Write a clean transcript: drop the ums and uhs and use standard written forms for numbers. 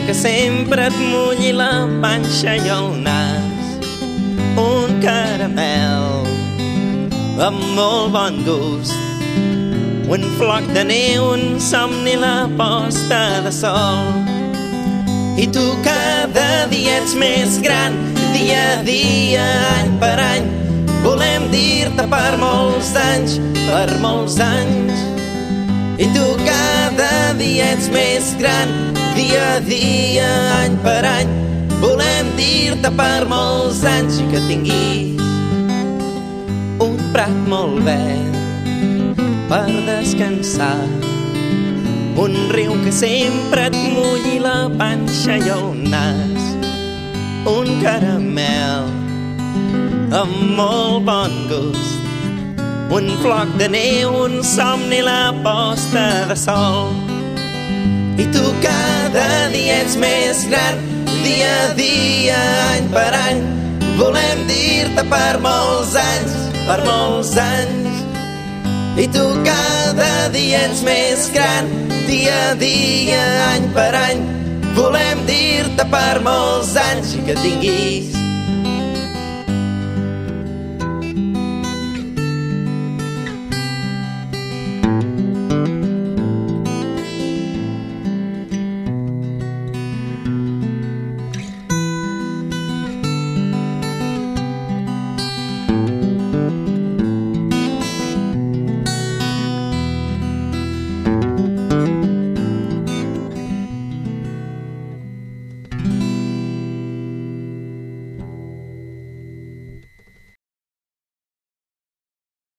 que sempre et mulli la panxa i el nas. Un caramel amb molt bon gust, un floc de neu, un somni, la posta de sol. I tu cada dia ets més gran, dia a dia, any per any. Volem dir-te per molts anys, per molts anys. I tu cada dia ets més gran, dia a dia, any per any. Volem dir-te per molts anys i que tinguis un prat molt verd per descansar, un riu que sempre et mulli la panxa i el nas, un caramel amb molt bon gust, un floc de neu, un somni, la posta de sol. I tu cada dia ets més gran, dia a dia, any per any. Volem dir-te per molts anys, per molts anys. I tu cada dia ets més gran, dia a dia, any per any. Volem dir-te per molts anys i que tinguis